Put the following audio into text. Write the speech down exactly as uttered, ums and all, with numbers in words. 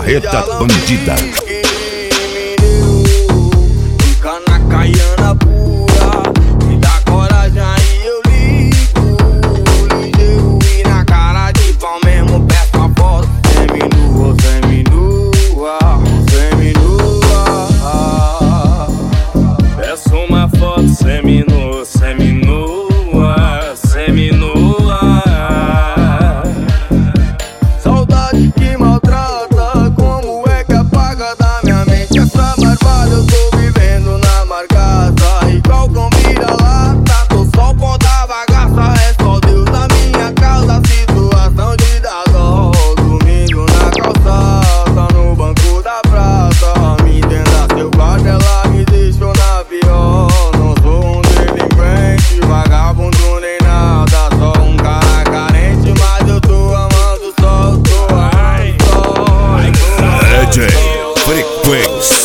Marreta Bandida. Fica na caiana pura, me dá coragem aí eu ligo. Ligeiro e na cara de pau mesmo, peço a foto. Seminua, seminua, seminua. Peço uma foto seminua, seminua, seminua. Saudade que maltrata, como é que apaga da minha mente essa barbada? Eu tô vivendo na margata, igual cão vira-lata. Tô só ponta bagaça, é só Deus na minha causa. Situação de dar dó, domingo na calçada, no banco da praça. Me entenda, seu guarda, ela me deixou na pior. Não sou um delinquente, vagabundo nem nada, só um cara carente, mas eu tô amando só, tô amando só. D J Frequência.